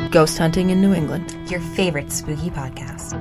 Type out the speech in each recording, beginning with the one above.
Ghost Hunting in New England, your favorite spooky podcast.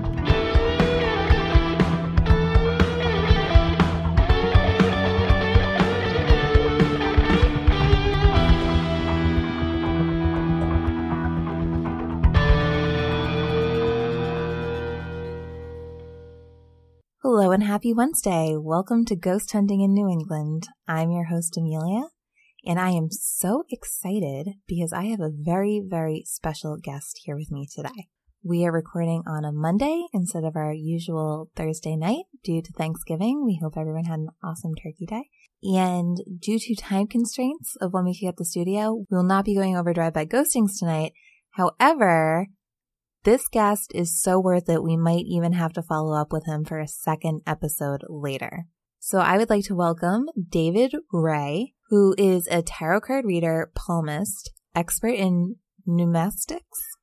Hello and happy Wednesday. Welcome to Ghost Hunting in New England. I'm your host, Amelia, and I am so excited because I have a very, very special guest here with me today. We are recording on a Monday instead of our usual Thursday night due to Thanksgiving. We hope everyone had an awesome turkey day. And due to time constraints of when we can get the studio, we will not be going over Drive-By Ghostings tonight. However, this guest is so worth it, we might even have to follow up with him for a second episode later. So I would like to welcome David Ray, who is a tarot card reader, palmist, expert in numismatics,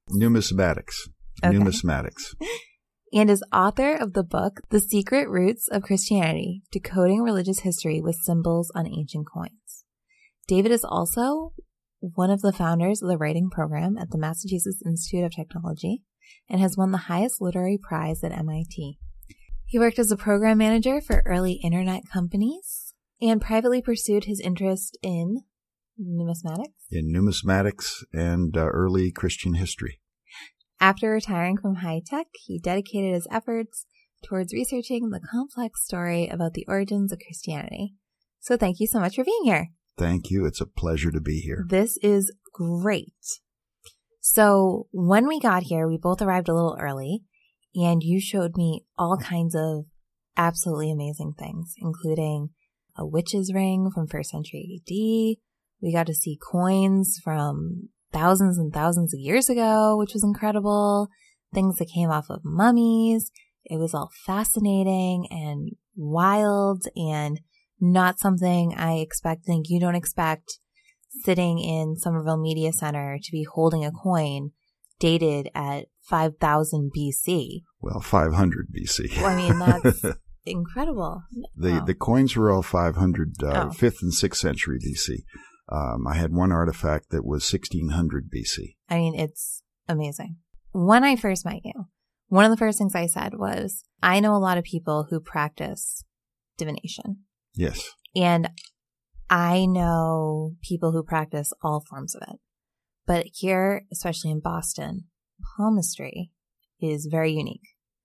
and is author of the book, The Secret Roots of Christianity, Decoding Religious History with Symbols on Ancient Coins. David is also one of the founders of the writing program at the Massachusetts Institute of Technology and has won the highest literary prize at MIT. He worked as a program manager for early internet companies and privately pursued his interest in numismatics. In numismatics and early Christian history. After retiring from high tech, he dedicated his efforts towards researching the complex story about the origins of Christianity. So thank you so much for being here. Thank you. It's a pleasure to be here. This is great. So when we got here, we both arrived a little early, and you showed me all kinds of absolutely amazing things, including a witch's ring from 1st century AD. We got to see coins from thousands and thousands of years ago, which was incredible. Things that came off of mummies. It was all fascinating and wild and not something I think you don't expect sitting in Somerville Media Center to be holding a coin dated at 5000 BC. Well, 500 BC. Well, I mean, that's incredible. The coins were all 500, 5th and 6th century BC. I had one artifact that was 1600 BC. I mean, it's amazing. When I first met you, one of the first things I said was, I know a lot of people who practice divination. Yes. And I know people who practice all forms of it. But here, especially in Boston, palmistry is very unique.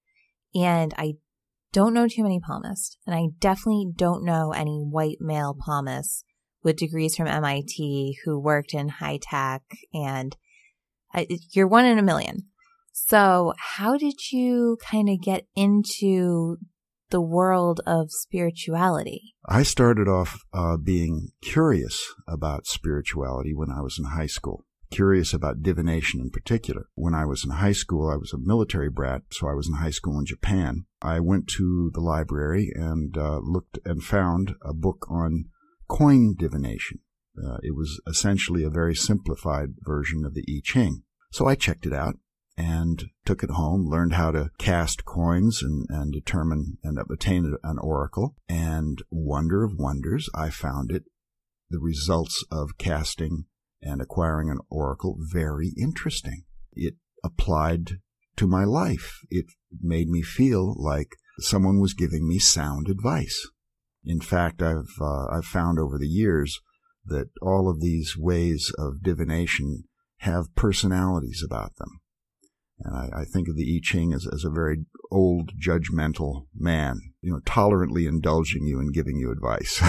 And I don't know too many palmists. And I definitely don't know any white male palmists with degrees from MIT who worked in high tech. And you're one in a million. So how did you kind of get into the world of spirituality? I started off being curious about spirituality when I was in high school, curious about divination in particular. When I was in high school, I was a military brat, so I was in high school in Japan. I went to the library and looked and found a book on coin divination. It was essentially a very simplified version of the I Ching. So I checked it out and took it home, learned how to cast coins and determine and obtain an oracle. And wonder of wonders, I found the results of casting and acquiring an oracle very interesting. It applied to my life. It made me feel like someone was giving me sound advice. In fact, I've found over the years that all of these ways of divination have personalities about them. And I think of the I Ching as a very old, judgmental man, tolerantly indulging you and giving you advice.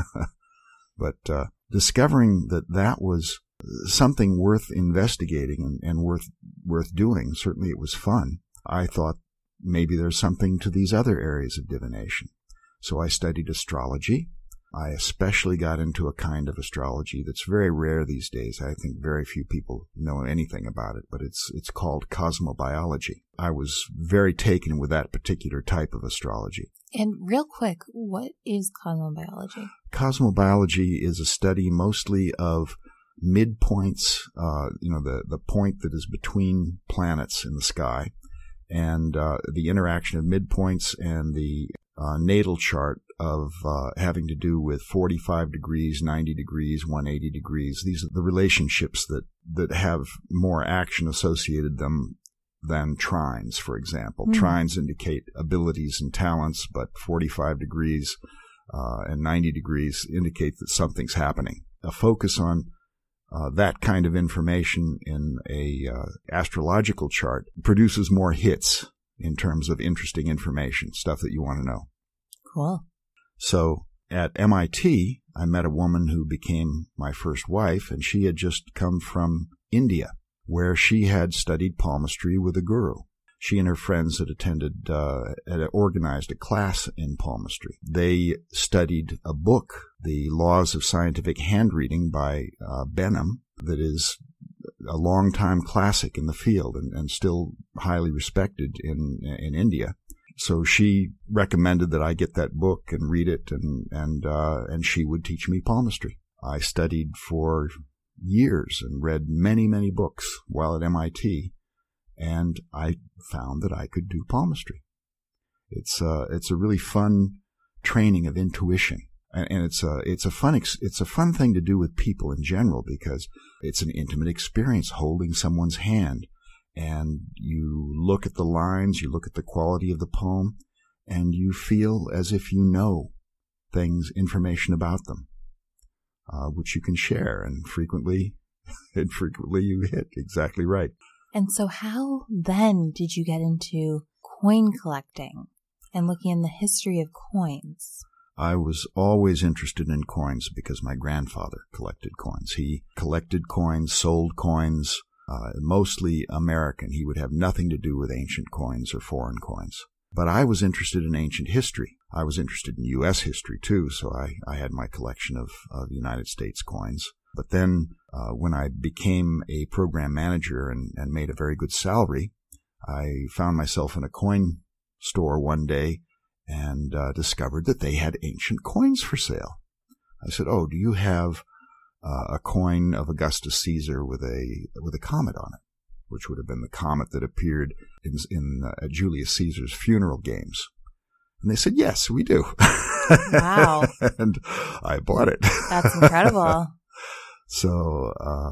But discovering that was something worth investigating and worth doing, certainly it was fun. I thought maybe there's something to these other areas of divination. So I studied astrology. I especially got into a kind of astrology that's very rare these days. I think very few people know anything about it, but it's called cosmobiology. I was very taken with that particular type of astrology. And real quick, what is cosmobiology? Cosmobiology is a study mostly of midpoints, the point that is between planets in the sky, and the interaction of midpoints and the natal chart of having to do with 45 degrees, 90 degrees, 180 degrees. These are the relationships that have more action associated them than trines, for example. Trines indicate abilities and talents, but 45 degrees and 90 degrees indicate that something's happening. A focus on that kind of information in a astrological chart produces more hits in terms of interesting information, stuff that you want to know. Cool. So at MIT, I met a woman who became my first wife, and she had just come from India, where she had studied palmistry with a guru. She and her friends had organized a class in palmistry. They studied a book, The Laws of Scientific Handreading by Benham, that is a long-time classic in the field and still highly respected in India. So she recommended that I get that book and read it, and she would teach me palmistry. I studied for years and read many, many books while at MIT, and I found that I could do palmistry. It's a really fun training of intuition, and it's a fun thing to do with people in general, because it's an intimate experience holding someone's hand, and you look at the lines, you look at the quality of the poem, and you feel as if you know information about them, which you can share, and frequently you hit exactly right. And so how then did you get into coin collecting and looking in the history of coins? I was always interested in coins because my grandfather collected coins. He collected coins, sold coins, mostly American. He would have nothing to do with ancient coins or foreign coins. But I was interested in ancient history. I was interested in U.S. history, too, so I had my collection of United States coins. But then when I became a program manager and made a very good salary, I found myself in a coin store one day and discovered that they had ancient coins for sale. I said, "Oh, do you have a coin of Augustus Caesar with a comet on it?" Which would have been the comet that appeared in Julius Caesar's funeral games. And they said, "Yes, we do." Wow. And I bought it. That's incredible. So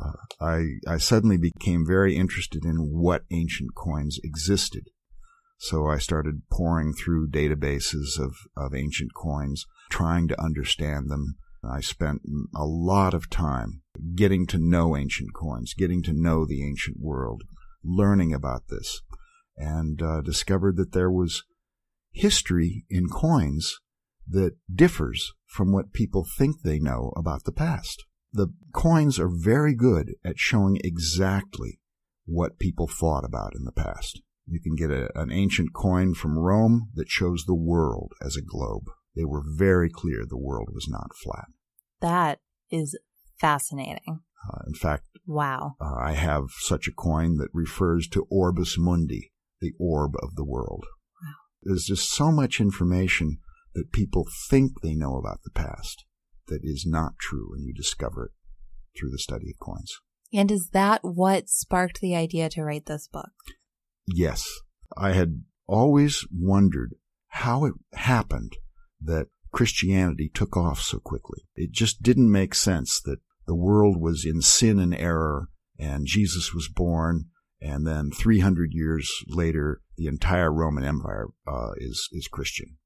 I suddenly became very interested in what ancient coins existed. So I started pouring through databases of ancient coins, trying to understand them. I spent a lot of time getting to know ancient coins, getting to know the ancient world, learning about this, and discovered that there was history in coins that differs from what people think they know about the past. The coins are very good at showing exactly what people thought about in the past. You can get an ancient coin from Rome that shows the world as a globe. They were very clear the world was not flat. That is fascinating. In fact, wow. I have such a coin that refers to Orbis Mundi, the orb of the world. Wow. There's just so much information that people think they know about the past that is not true, and you discover it through the study of coins. And is that what sparked the idea to write this book? Yes. I had always wondered how it happened that Christianity took off so quickly. It just didn't make sense that the world was in sin and error, and Jesus was born, and then 300 years later, the entire Roman Empire is Christian.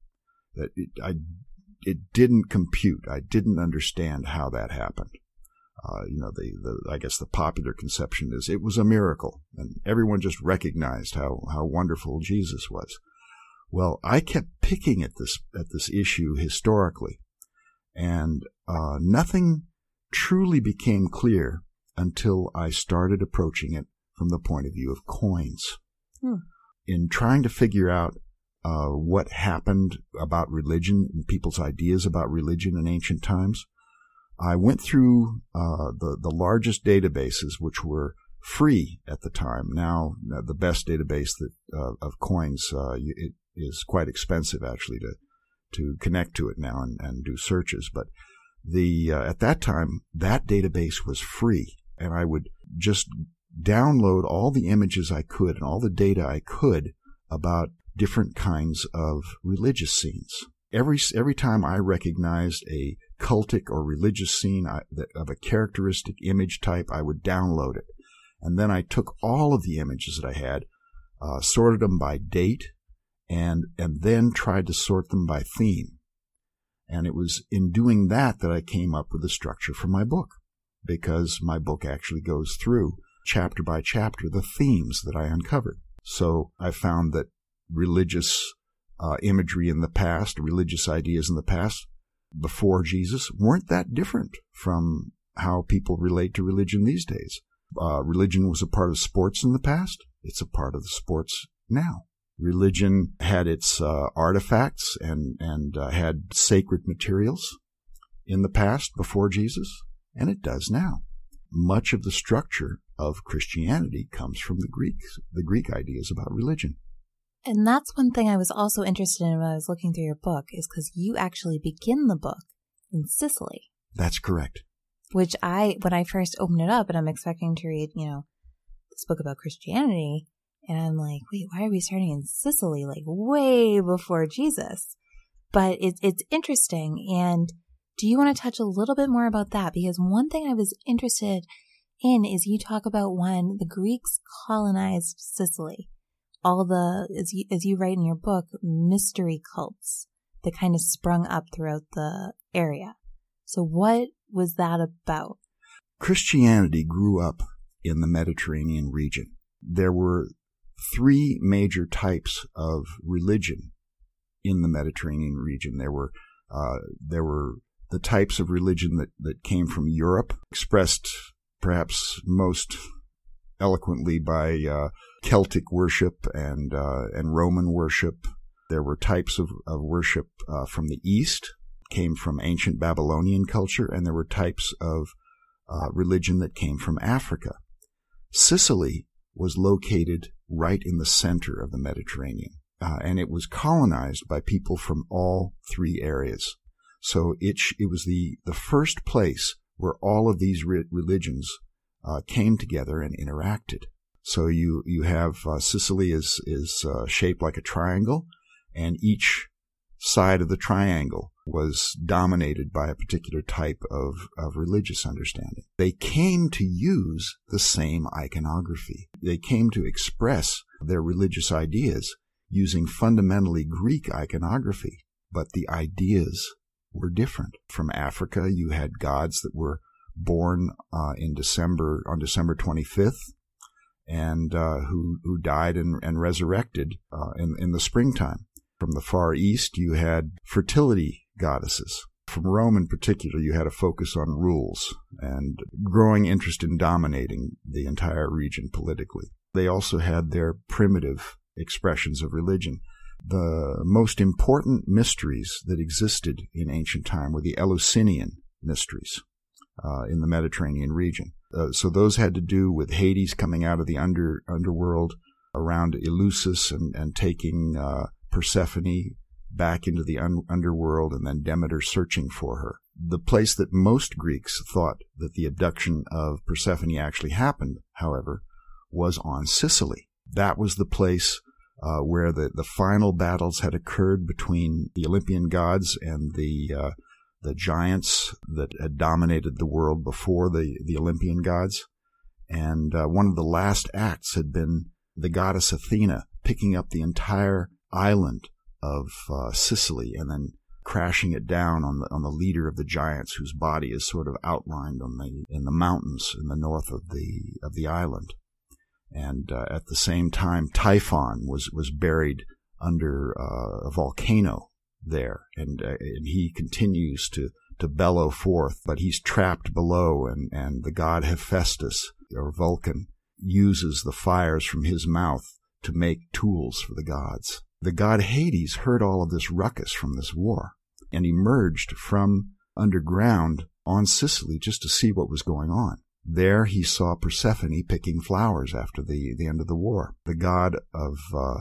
It didn't compute. I didn't understand how that happened. I guess the popular conception is it was a miracle, and everyone just recognized how wonderful Jesus was. Well, I kept picking at this issue historically, and nothing truly became clear until I started approaching it from the point of view of coins. In trying to figure out what happened about religion and people's ideas about religion in ancient times, I went through the largest databases, which were free at the time. Now, the best database of coins, it is quite expensive actually to connect to it now and do searches. But at that time, that database was free, and I would just download all the images I could and all the data I could about different kinds of religious scenes. Every time I recognized a cultic or religious scene of a characteristic image type, I would download it. And then I took all of the images that I had, sorted them by date, and then tried to sort them by theme. And it was in doing that I came up with the structure for my book, because my book actually goes through, chapter by chapter, the themes that I uncovered. So I found that religious imagery in the past, religious ideas in the past, before Jesus, weren't that different from how people relate to religion these days. Religion was a part of sports in the past. It's a part of the sports now. Religion had its artifacts and had sacred materials in the past before Jesus, and it does now. Much of the structure of Christianity comes from the Greek ideas about religion. And that's one thing I was also interested in when I was looking through your book, is because you actually begin the book in Sicily. That's correct. Which when I first opened it up and I'm expecting to read, this book about Christianity, and I'm like, wait, why are we starting in Sicily, like way before Jesus? But it's interesting. And do you want to touch a little bit more about that? Because one thing I was interested in is you talk about when the Greeks colonized Sicily. All as you write in your book, mystery cults that kind of sprung up throughout the area. So what was that about? Christianity grew up in the Mediterranean region. There were three major types of religion in the Mediterranean region. There were the types of religion that came from Europe, expressed perhaps most eloquently by Celtic worship and Roman worship. There were types of worship from the East, came from ancient Babylonian culture, and there were types of religion that came from Africa. Sicily was located right in the center of the Mediterranean, and it was colonized by people from all three areas. So it was the first place where all of these religions came together and interacted. So you have Sicily is shaped like a triangle, and each side of the triangle was dominated by a particular type of religious understanding. They came to use the same iconography. They came to express their religious ideas using fundamentally Greek iconography, but the ideas were different. From Africa, you had gods that were born on December 25th, and who died and resurrected in the springtime. From the Far East, you had fertility goddesses. From Rome in particular, you had a focus on rules and growing interest in dominating the entire region politically. They also had their primitive expressions of religion. The most important mysteries that existed in ancient time were the Eleusinian mysteries in the Mediterranean region. So those had to do with Hades coming out of the underworld around Eleusis and taking Persephone back into the underworld, and then Demeter searching for her. The place that most Greeks thought that the abduction of Persephone actually happened, however, was on Sicily. That was the place where the final battles had occurred between the Olympian gods and the giants that had dominated the world before the Olympian gods. And one of the last acts had been the goddess Athena picking up the entire island of Sicily and then crashing it down on the leader of the giants, whose body is sort of outlined in the mountains in the north of the island. And at the same time, Typhon was buried under a volcano there, and he continues to bellow forth, but he's trapped below, and the god Hephaestus, or Vulcan, uses the fires from his mouth to make tools for the gods. The god Hades heard all of this ruckus from this war and emerged from underground on Sicily just to see what was going on. There he saw Persephone picking flowers after the end of the war. The god of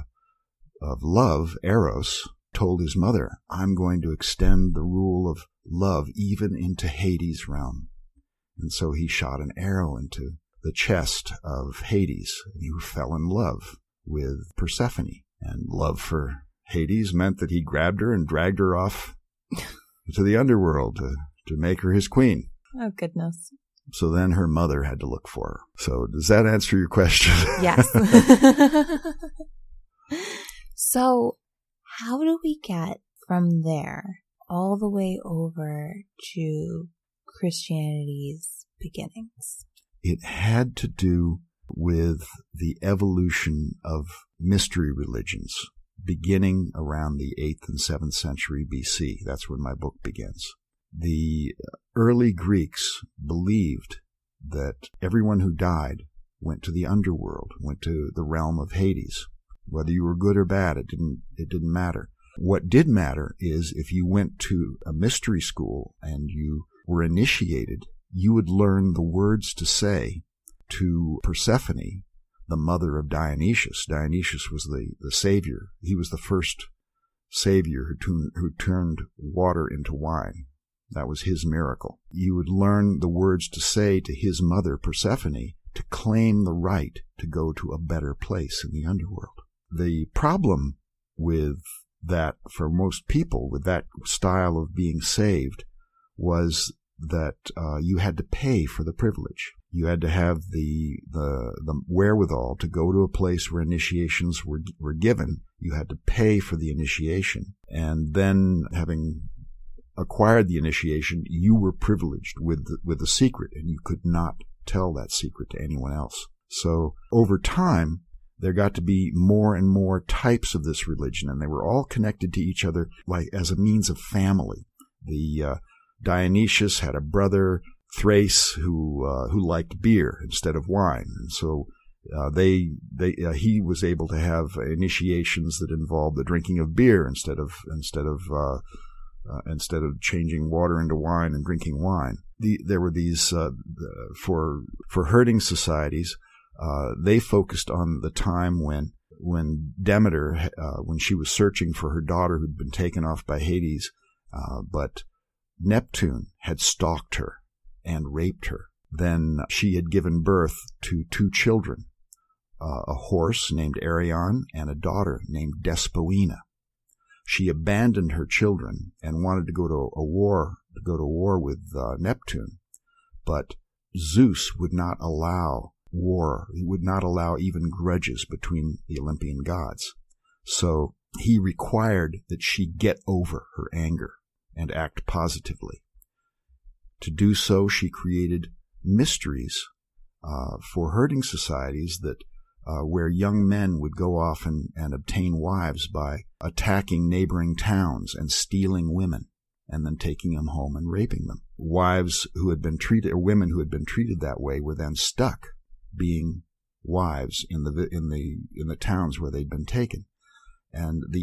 love, Eros, told his mother, "I'm going to extend the rule of love even into Hades' realm." And so he shot an arrow into the chest of Hades, and he fell in love with Persephone. And love for Hades meant that he grabbed her and dragged her off to the underworld to make her his queen. Oh, goodness. So then her mother had to look for her. So does that answer your question? Yes. So how do we get from there all the way over to Christianity's beginnings? It had to do with the evolution of mystery religions, beginning around the 8th and 7th century BC. That's when my book begins. The early Greeks believed that everyone who died went to the underworld, went to the realm of Hades. Whether you were good or bad, it didn't matter. What did matter is if you went to a mystery school and you were initiated, you would learn the words to say to Persephone, the mother of Dionysius. Dionysius was the savior. He was the first savior who turned water into wine. That was his miracle. You would learn the words to say to his mother, Persephone, to claim the right to go to a better place in the underworld. The problem with that, for most people, with that style of being saved, was that you had to pay for the privilege. You had to have the wherewithal to go to a place where initiations were given. You had to pay for the initiation. And then, having acquired the initiation, you were privileged with the secret, and you could not tell that secret to anyone else. So over time, there got to be more and more types of this religion, and they were all connected to each other like as a means of family. The Dionysius had a brother, Thrace, who liked beer instead of wine, and so he was able to have initiations that involved the drinking of beer instead of changing water into wine and drinking wine. There were these for herding societies. They focused on the time when Demeter, when she was searching for her daughter who'd been taken off by Hades, but Neptune had stalked her and raped her. Then she had given birth to 2 children, a horse named Arion and a daughter named Despoina. She abandoned her children and wanted to go to war with Neptune, but Zeus would not allow war. He would not allow even grudges between the Olympian gods. So he required that she get over her anger and act positively. To do so, she created mysteries for herding societies that where young men would go off and obtain wives by attacking neighboring towns and stealing women and then taking them home and raping them. Wives who had been treated, or women who had been treated that way, were then stuck being wives in the towns where they'd been taken. And the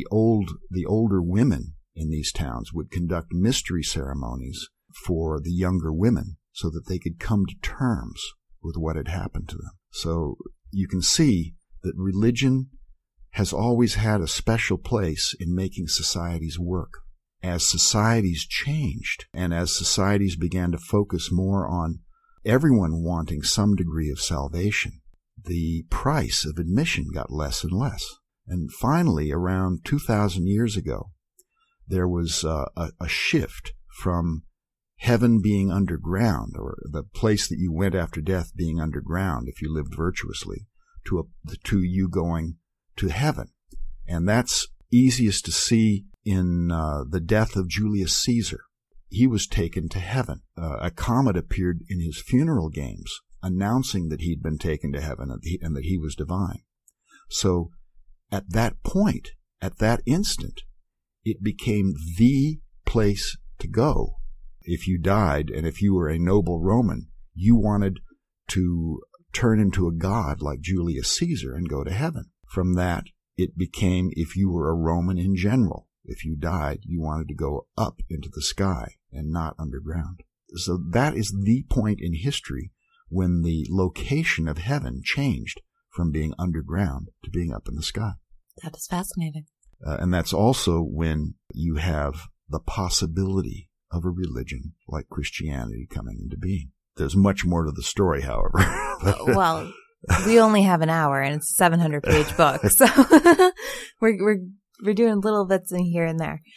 older women in these towns would conduct mystery ceremonies for the younger women so that they could come to terms with what had happened to them. So you can see that religion has always had a special place in making societies work. As societies changed, and as societies began to focus more on everyone wanting some degree of salvation, the price of admission got less and less. And finally, around 2,000 years ago, there was a shift from heaven being underground, or the place that you went after death being underground if you lived virtuously, to you going to heaven. And that's easiest to see in the death of Julius Caesar. He was taken to heaven. A comet appeared in his funeral games announcing that he'd been taken to heaven and that he was divine. So at that point, at that instant, it became the place to go. If you died, and if you were a noble Roman, you wanted to turn into a god like Julius Caesar and go to heaven. From that, it became, if you were a Roman in general, if you died, you wanted to go up into the sky and not underground. So that is the point in history when the location of heaven changed from being underground to being up in the sky. That is fascinating. And that's also when you have the possibility of a religion like Christianity coming into being. There's much more to the story, however. Well, we only have an hour, and it's a 700-page book, so we're we're doing little bits in here and there.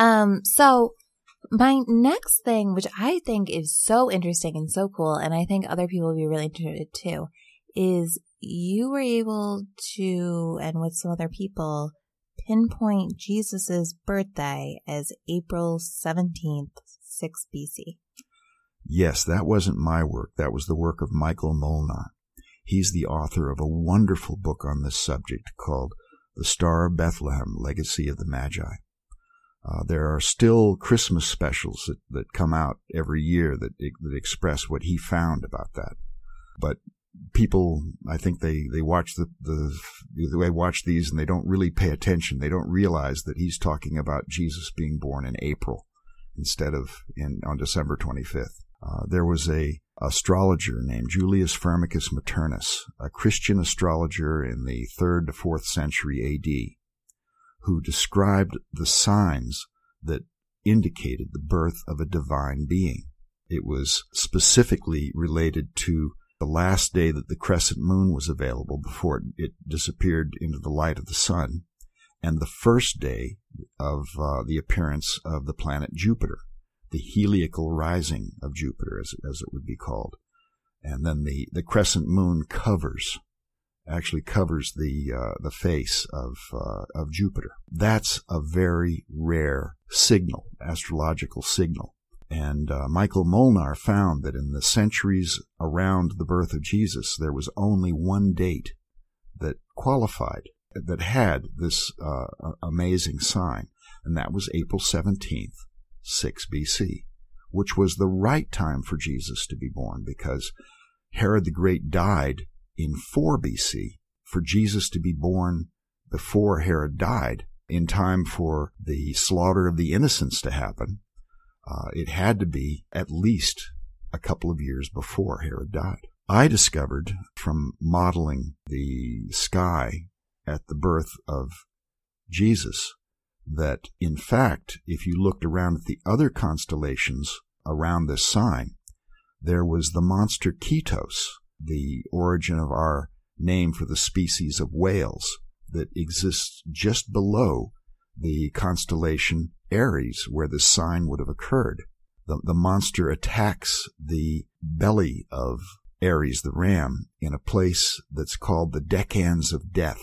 So my next thing, which I think is so interesting and so cool, and I think other people will be really interested too, is you were able to, and with some other people, pinpoint Jesus's birthday as April 17th, 6 BC. Yes, that wasn't my work. That was the work of Michael Molnar. He's the author of a wonderful book on this subject called The Star of Bethlehem, Legacy of the Magi. There are still Christmas specials that come out every year that express what he found about that. But people, I think they watch they watch these and they don't really pay attention. They don't realize that he's talking about Jesus being born in April instead of on December 25th. There was a astrologer named Julius Firmicus Maternus, a Christian astrologer in the 3rd to 4th century A.D., who described the signs that indicated the birth of a divine being. It was specifically related to the last day that the crescent moon was available before it disappeared into the light of the sun, and the first day of the appearance of the planet Jupiter, the heliacal rising of Jupiter, as it would be called. And then the crescent moon actually covers the face of Jupiter. That's a very rare signal, astrological signal. And Michael Molnar found that in the centuries around the birth of Jesus, there was only one date that qualified, that had this amazing sign, and that was April 17th, 6 BC, which was the right time for Jesus to be born, because Herod the Great died in 4 BC. For Jesus to be born before Herod died, in time for the slaughter of the innocents to happen, it had to be at least a couple of years before Herod died. I discovered from modeling the sky at the birth of Jesus that, in fact, if you looked around at the other constellations around this sign, there was the monster Ketos, the origin of our name for the species of whales that exists just below the constellation Aries, where this sign would have occurred. The monster attacks the belly of Aries, the ram, in a place that's called the Decans of Death,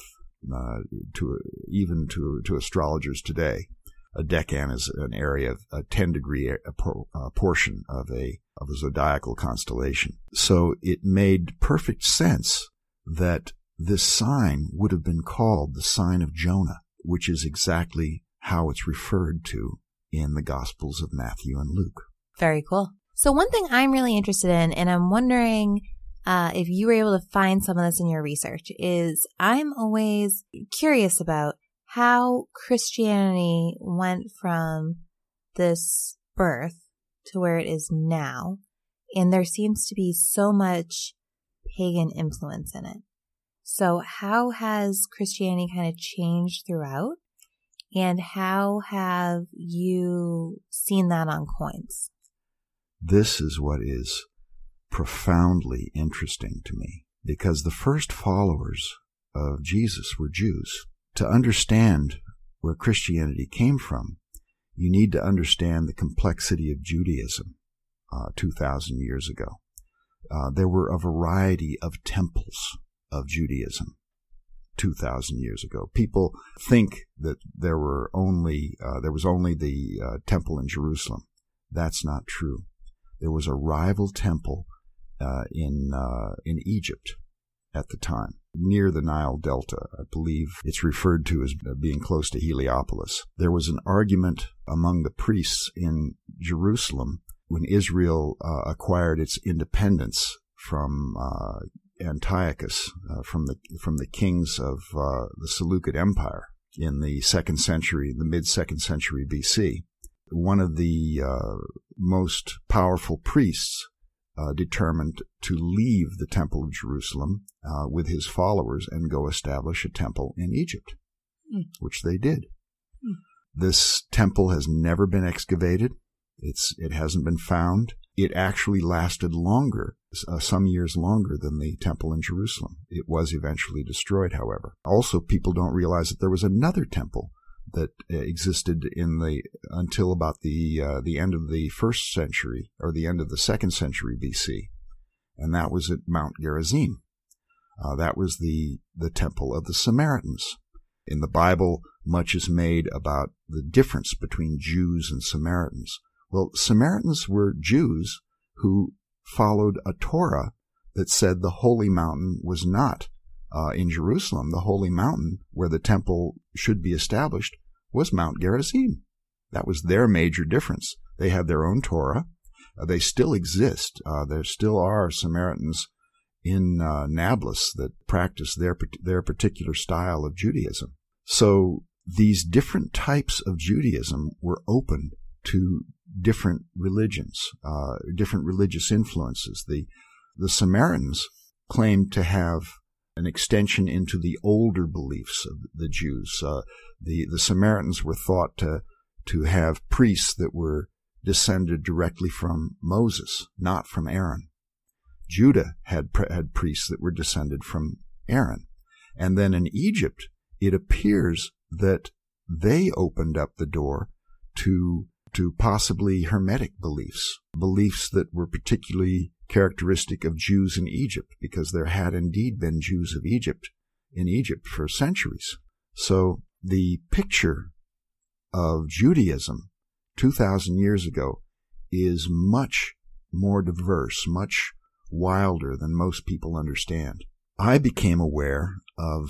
to astrologers today. A decan is an area, a 10-degree portion of a zodiacal constellation. So it made perfect sense that this sign would have been called the sign of Jonah, which is exactly how it's referred to in the Gospels of Matthew and Luke. Very cool. So one thing I'm really interested in, and I'm wondering if you were able to find some of this in your research, is I'm always curious about how Christianity went from this birth to where it is now. And there seems to be so much pagan influence in it. So how has Christianity kind of changed throughout? And how have you seen that on coins? This is what is profoundly interesting to me, because the first followers of Jesus were Jews. To understand where Christianity came from, you need to understand the complexity of Judaism 2,000 years ago. There were a variety of temples of Judaism 2,000 years ago. People think that there was only the temple in Jerusalem. That's not true. There was a rival temple in Egypt at the time, near the Nile Delta. I believe it's referred to as being close to Heliopolis. There was an argument among the priests in Jerusalem when Israel acquired its independence from Antiochus, from the kings of the Seleucid Empire in the mid-2nd century BC. One of the most powerful priests determined to leave the Temple of Jerusalem with his followers and go establish a temple in Egypt, which they did. This temple has never been excavated. It hasn't been found. It actually lasted longer, some years longer than the temple in Jerusalem. It was eventually destroyed, however. Also, people don't realize that there was another temple that existed until about the end of the 1st century, or the end of the 2nd century BC, and that was at Mount Gerizim. That was the temple of the Samaritans. In the Bible, much is made about the difference between Jews and Samaritans. Well, Samaritans were Jews who followed a Torah that said the holy mountain was not in Jerusalem. The holy mountain where the temple should be established was Mount Gerizim. That was their major difference. They had their own Torah. They still exist. There still are Samaritans in Nablus that practice their particular style of Judaism. So these different types of Judaism were open to different religions, different religious influences. The Samaritans claimed to have an extension into the older beliefs of the Jews. The Samaritans were thought to have priests that were descended directly from Moses, not from Aaron. Judah had priests that were descended from Aaron. And then in Egypt, it appears that they opened up the door to possibly Hermetic beliefs that were particularly characteristic of Jews in Egypt, because there had indeed been Jews of Egypt in Egypt for centuries. So the picture of Judaism 2,000 years ago is much more diverse, much wilder than most people understand. I became aware of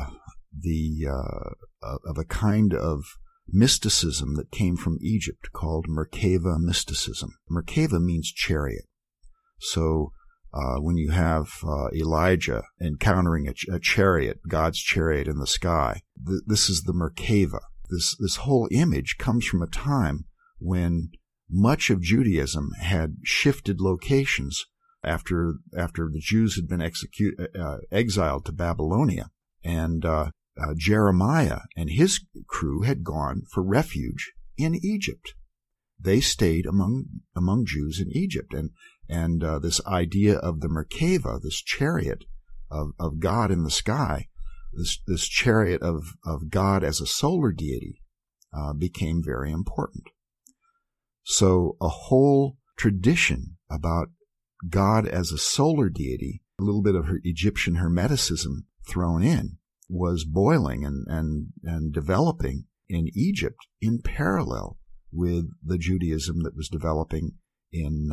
a kind of mysticism that came from Egypt called Merkava mysticism. Merkava means chariot. So when you have Elijah encountering a chariot, God's chariot in the sky, this is the Merkava. This whole image comes from a time when much of Judaism had shifted locations after the Jews had been exiled to Babylonia, and Jeremiah and his crew had gone for refuge in Egypt. They stayed among Jews in Egypt, and this idea of the Merkava, this chariot of God in the sky, this chariot of God as a solar deity, became very important. So a whole tradition about God as a solar deity, a little bit of Egyptian Hermeticism thrown in, was boiling and developing in Egypt in parallel with the Judaism that was developing in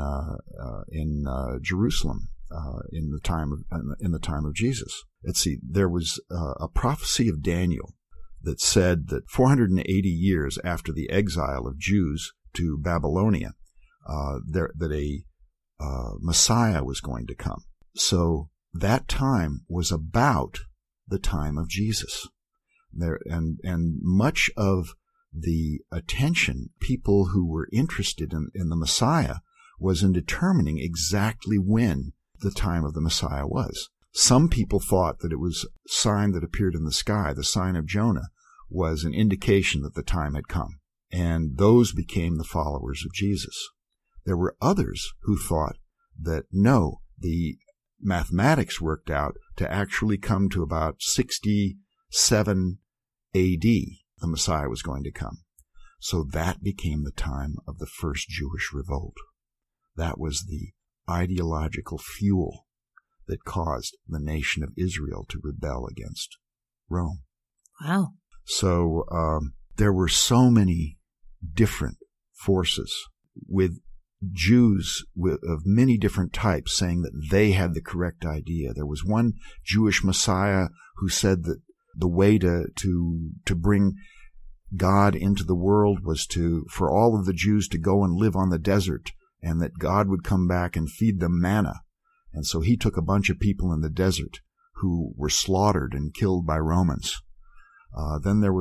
Jerusalem in the time of Jesus. Let's see, there was a prophecy of Daniel that said that 480 years after the exile of Jews to Babylonia, that a Messiah was going to come. So that time was about the time of Jesus. And much of the attention, people who were interested in the Messiah, was in determining exactly when the time of the Messiah was. Some people thought that it was a sign that appeared in the sky, the sign of Jonah, was an indication that the time had come. And those became the followers of Jesus. There were others who thought that no, the mathematics worked out to actually come to about 67 A.D. the Messiah was going to come. So that became the time of the first Jewish revolt. That was the ideological fuel that caused the nation of Israel to rebel against Rome. Wow. So there were so many different forces with Jews of many different types saying that they had the correct idea. There was one Jewish Messiah who said that the way to bring God into the world was for all of the Jews to go and live on the desert, and that God would come back and feed them manna. And so he took a bunch of people in the desert who were slaughtered and killed by Romans. Then there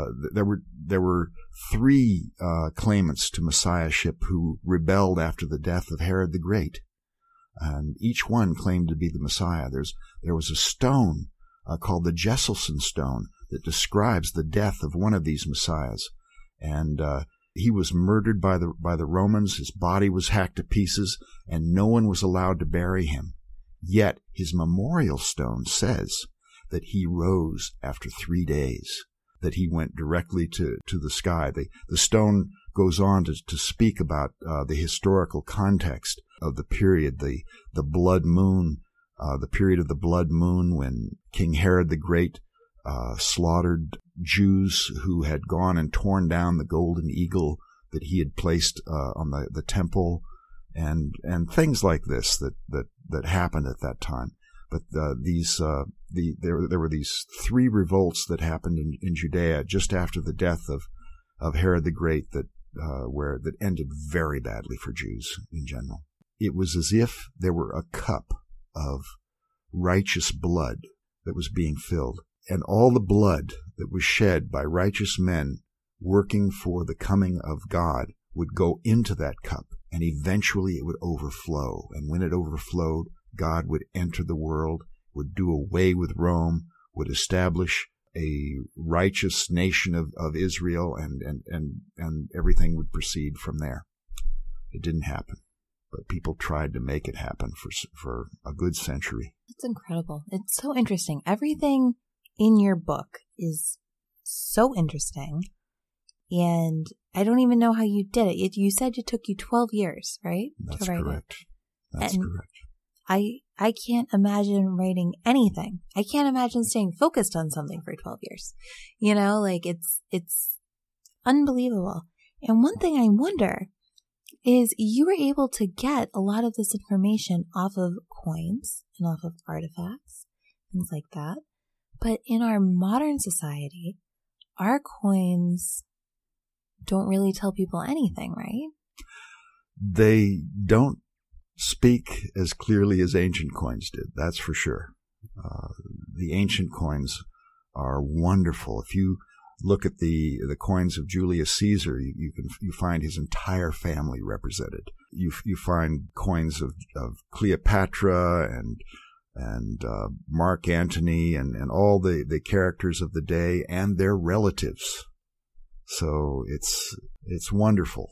were three claimants to messiahship who rebelled after the death of Herod the Great, and each one claimed to be the Messiah. There was a stone called the Jesselson stone that describes the death of one of these messiahs, and he was murdered by the Romans. His body was hacked to pieces, and no one was allowed to bury him. Yet his memorial stone says that he rose after 3 days. that he went directly to the sky. The stone goes on to speak about the historical context of the period, the blood moon, the period of the blood moon when King Herod the Great slaughtered Jews who had gone and torn down the golden eagle that he had placed on the temple, and things like this that happened at that time. But there were these 3 revolts that happened in Judea just after the death of Herod the Great that ended very badly for Jews in general. It was as if there were a cup of righteous blood that was being filled, and all the blood that was shed by righteous men working for the coming of God would go into that cup, and eventually it would overflow. And when it overflowed, God would enter the world, would do away with Rome, would establish a righteous nation of Israel, and everything would proceed from there. It didn't happen, but people tried to make it happen for a good century. It's incredible. It's so interesting. Everything in your book is so interesting, and I don't even know how you did it. You said it took you 12 years, right? That's correct. That's correct. I can't imagine writing anything. I can't imagine staying focused on something for 12 years. You know, like it's unbelievable. And one thing I wonder is you were able to get a lot of this information off of coins and off of artifacts, things like that. But in our modern society, our coins don't really tell people anything, right? They don't speak as clearly as ancient coins did, that's for sure. The ancient coins are wonderful. If you look at the coins of Julius Caesar, you find his entire family represented. You find coins of Cleopatra and Mark Antony and all the characters of the day and their relatives. So it's wonderful.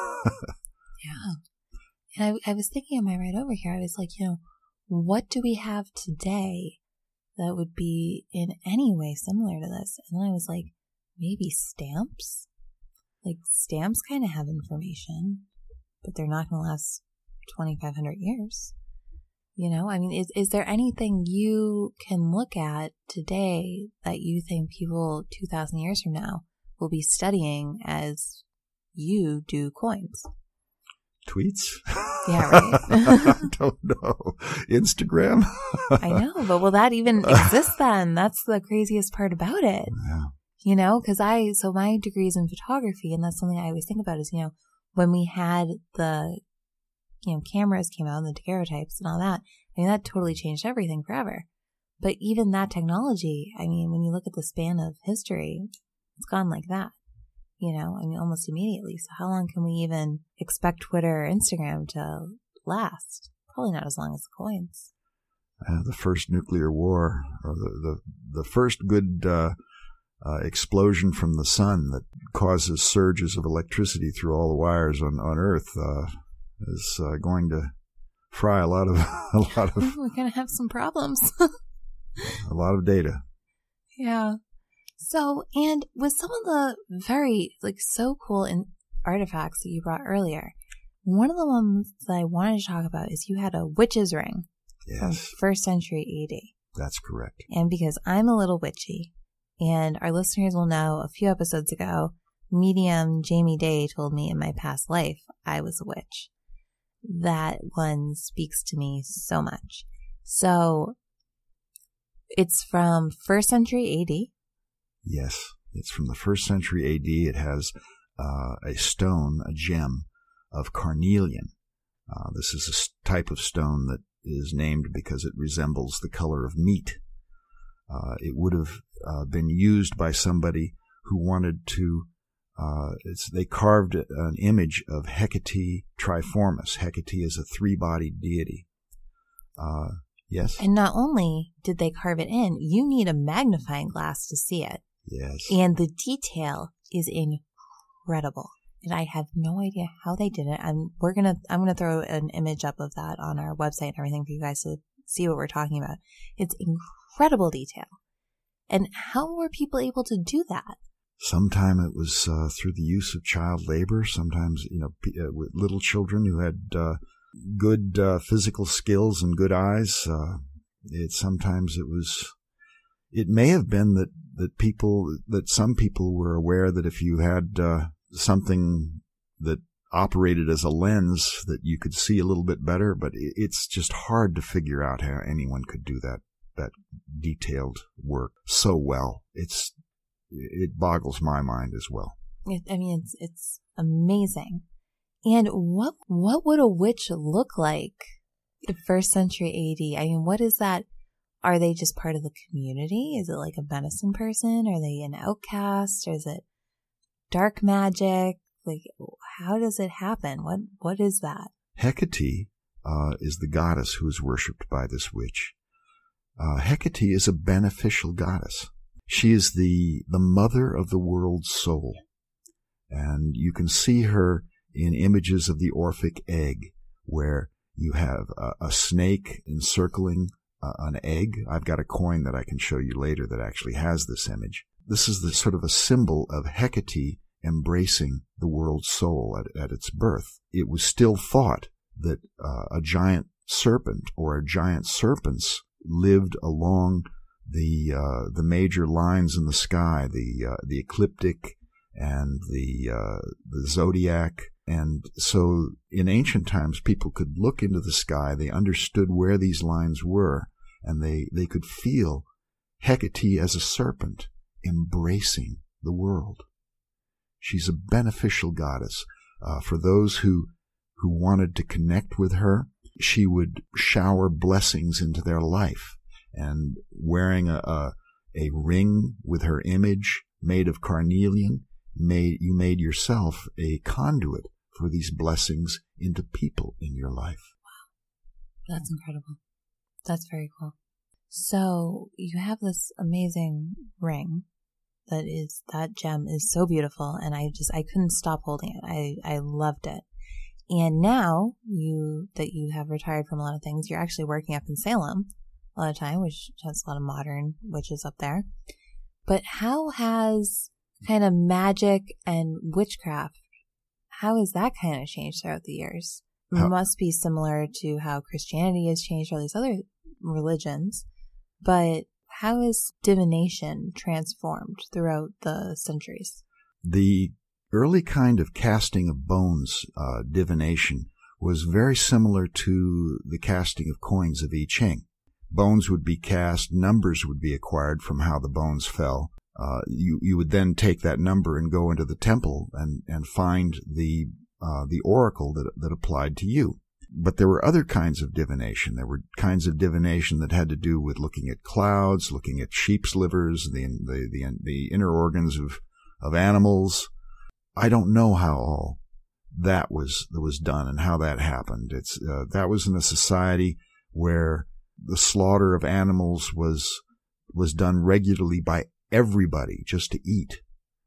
Yeah. And I was thinking on my ride over here, I was like, what do we have today that would be in any way similar to this? And then I was like, maybe stamps? Like stamps kind of have information, but they're not going to last 2,500 years. I mean, is there anything you can look at today that you think people 2,000 years from now will be studying as you do coins? Tweets? Yeah, right. I don't know. Instagram? I know, but will that even exist then? That's the craziest part about it. Yeah. Because so my degree is in photography, and that's something I always think about is, when we had the, cameras came out and the daguerreotypes and all that, I mean, that totally changed everything forever. But even that technology, I mean, when you look at the span of history, it's gone like that. Almost immediately. So how long can we even expect Twitter or Instagram to last? Probably not as long as the coins. The first nuclear war, or the first good explosion from the sun that causes surges of electricity through all the wires on Earth, is going to fry a lot of. We're going to have some problems. A lot of data. Yeah. So, and with some of the very, so cool artifacts that you brought earlier, one of the ones that I wanted to talk about is you had a witch's ring. Yes. From 1st century AD. That's correct. And because I'm a little witchy, and our listeners will know a few episodes ago, medium Jamie Day told me in my past life I was a witch. That one speaks to me so much. So, it's from 1st century AD. Yes, it's from the 1st century AD. It has a stone, a gem of carnelian. This is a type of stone that is named because it resembles the color of meat. It would have been used by somebody who wanted to, they carved an image of Hecate Triformis. Hecate is a 3-bodied deity. Yes? And not only did they carve it in, you need a magnifying glass to see it. Yes. And the detail is incredible. And I have no idea how they did it. I'm gonna throw an image up of that on our website and everything for you guys to see what we're talking about. It's incredible detail. And how were people able to do that? Sometime it was through the use of child labor. Sometimes, with little children who had good physical skills and good eyes. It may have been that some people were aware that if you had something that operated as a lens, that you could see a little bit better. But it's just hard to figure out how anyone could do that detailed work so well. It boggles my mind as well. It's amazing. And what would a witch look like in first century AD? I mean, what is that? Are they just part of the community? Is it like a medicine person? Are they an outcast? Or is it dark magic? Like, how does it happen? What is that? Hecate is the goddess who is worshipped by this witch. Hecate is a beneficial goddess. She is the mother of the world's soul. And you can see her in images of the Orphic egg, where you have a snake encircling an egg. I've got a coin that I can show you later that actually has this image. This is the sort of a symbol of Hecate embracing the world's soul at its birth. It was still thought that a giant serpent or giant serpents lived along the major lines in the sky, the ecliptic and the zodiac. And so in ancient times, people could look into the sky. They understood where these lines were, and they could feel Hecate as a serpent embracing the world. She's a beneficial goddess. For those who wanted to connect with her, she would shower blessings into their life. And wearing a ring with her image made of carnelian, you made yourself a conduit for these blessings into people in your life. Wow. That's incredible. That's very cool. So you have this amazing ring that gem is so beautiful, and I couldn't stop holding it. I loved it. And now you have retired from a lot of things, you're actually working up in Salem a lot of time, which has a lot of modern witches up there. But how has kind of magic and witchcraft, how has that kind of changed throughout the years? It must be similar to how Christianity has changed all these other religions, but how has divination transformed throughout the centuries? The early kind of casting of bones, divination, was very similar to the casting of coins of I Ching. Bones would be cast, numbers would be acquired from how the bones fell. You would then take that number and go into the temple and find the oracle that applied to you. But there were other kinds of divination. There were kinds of divination that had to do with looking at clouds, looking at sheep's livers, the inner organs of animals. I don't know how all that was done and how that happened. That was in a society where the slaughter of animals was done regularly by everybody just to eat.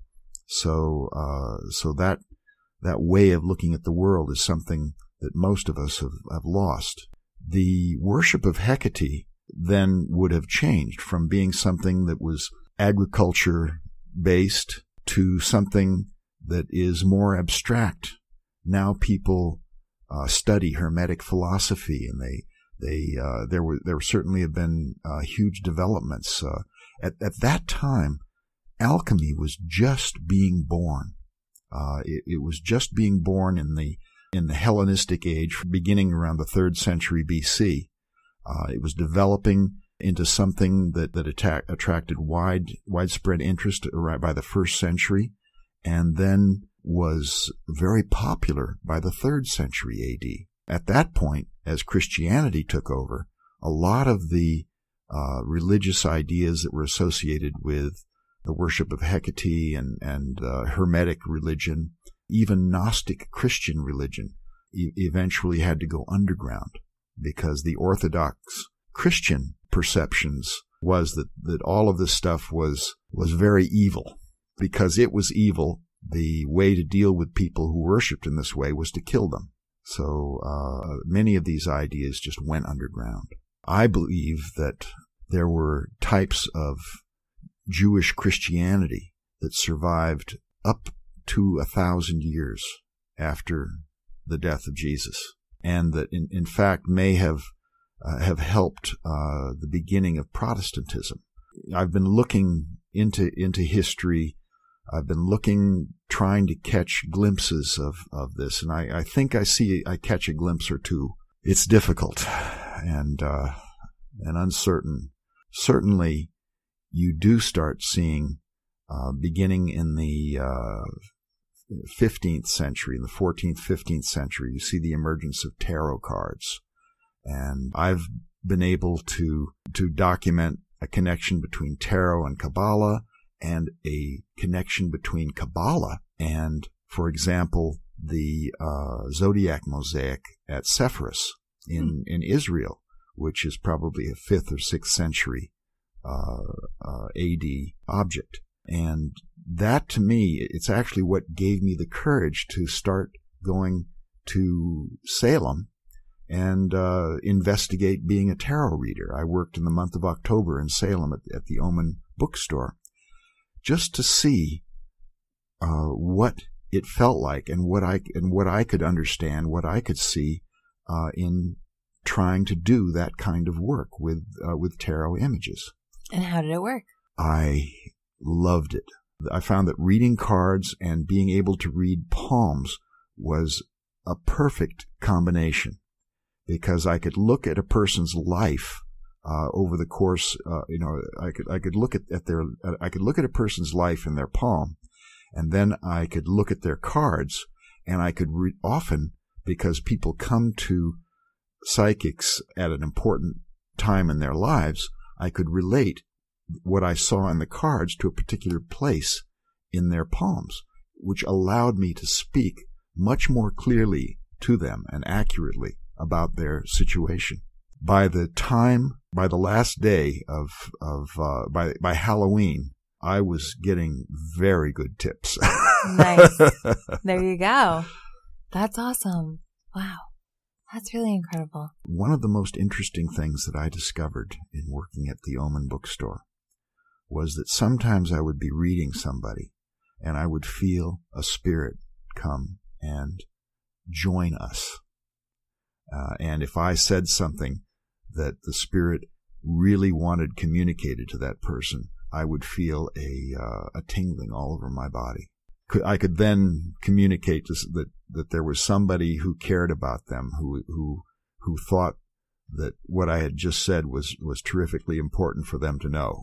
So that way of looking at the world is something that most of us have lost. The worship of Hecate then would have changed from being something that was agriculture-based to something that is more abstract. Now people study Hermetic philosophy, and there certainly have been huge developments. At that time, alchemy was just being born. It was just being born in the Hellenistic age, beginning around the 3rd century BC. It was developing into something that attracted widespread interest right by the 1st century, and then was very popular by the 3rd century AD. At that point, as Christianity took over, a lot of the religious ideas that were associated with the worship of Hecate and Hermetic religion, even Gnostic Christian religion, eventually had to go underground, because the Orthodox Christian perceptions was that all of this stuff was very evil. Because it was evil, the way to deal with people who worshipped in this way was to kill them. So many of these ideas just went underground. I believe that there were types of Jewish Christianity that survived up to 1,000 years after the death of Jesus, and that in fact may have helped the beginning of Protestantism. I've been looking into history. I've been trying to catch glimpses of this, and I think I catch a glimpse or two. It's difficult and uncertain. Certainly, you do start seeing, beginning in the 15th century, in the 14th, 15th century, you see the emergence of tarot cards. And I've been able to document a connection between tarot and Kabbalah, and a connection between Kabbalah and, for example, the zodiac mosaic at Sepphoris in Israel, which is probably a 5th or 6th century AD object. And that, to me, it's actually what gave me the courage to start going to Salem and investigate being a tarot reader. I worked in the month of October in Salem at the Oman bookstore, just to see what it felt like and what I could understand, what I could see in trying to do that kind of work with tarot images. And how did it work? I loved it. I found that reading cards and being able to read palms was a perfect combination, because I could look at a person's life over the course. I could look at a person's life in their palm, and then I could look at their cards, and I could often, because people come to psychics at an important time in their lives, I could relate what I saw in the cards to a particular place in their palms, which allowed me to speak much more clearly to them and accurately about their situation. By the last day by Halloween, I was getting very good tips. Nice. There you go. That's awesome. Wow. That's really incredible. One of the most interesting things that I discovered in working at the Oman bookstore was that sometimes I would be reading somebody and I would feel a spirit come and join us. And if I said something that the spirit really wanted communicated to that person, I would feel a tingling all over my body. I could then communicate that there was somebody who cared about them, who thought that what I had just said was terrifically important for them to know.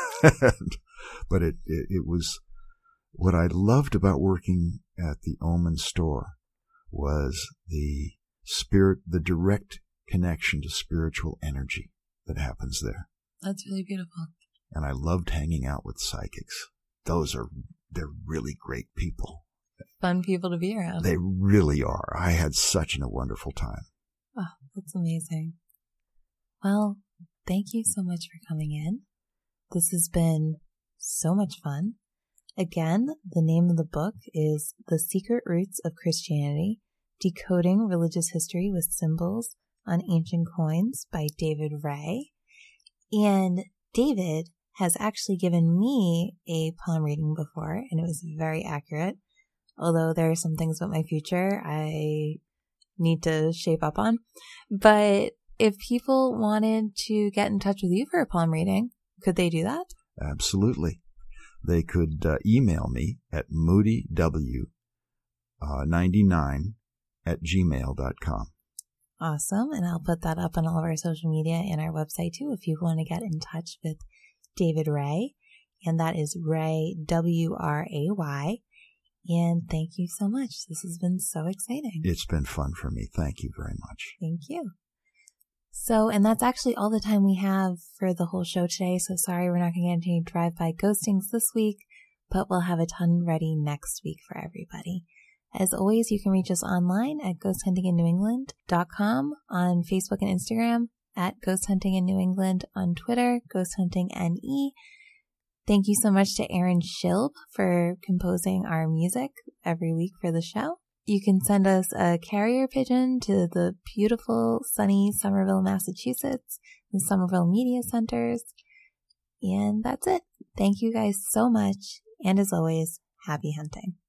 But it was what I loved about working at the Oman store was the direct connection to spiritual energy that happens there. That's really beautiful. And I loved hanging out with psychics. They're really great people. Fun people to be around. They really are. I had such a wonderful time. Oh, that's amazing. Well, thank you so much for coming in. This has been so much fun. Again, the name of the book is The Secret Roots of Christianity, Decoding Religious History with Symbols on Ancient Coins by David Ray. And David has actually given me a palm reading before, and it was very accurate. Although there are some things about my future I need to shape up on. But if people wanted to get in touch with you for a palm reading, could they do that? Absolutely. They could email me at moodyw99@gmail.com. Awesome. And I'll put that up on all of our social media and our website too if you want to get in touch with David Ray. And that is Ray, W-R-A-Y. And thank you so much. This has been so exciting. It's been fun for me. Thank you very much. Thank you. So, and that's actually all the time we have for the whole show today. So sorry we're not going to get into any drive-by ghostings this week, but we'll have a ton ready next week for everybody. As always, you can reach us online at ghosthuntinginnewengland.com, on Facebook and Instagram, at Ghost Hunting in New England, on Twitter, Ghost Hunting NE. Thank you so much to Aaron Schilb for composing our music every week for the show. You can send us a carrier pigeon to the beautiful, sunny Somerville, Massachusetts, the Somerville Media Centers. And that's it. Thank you guys so much. And as always, happy hunting.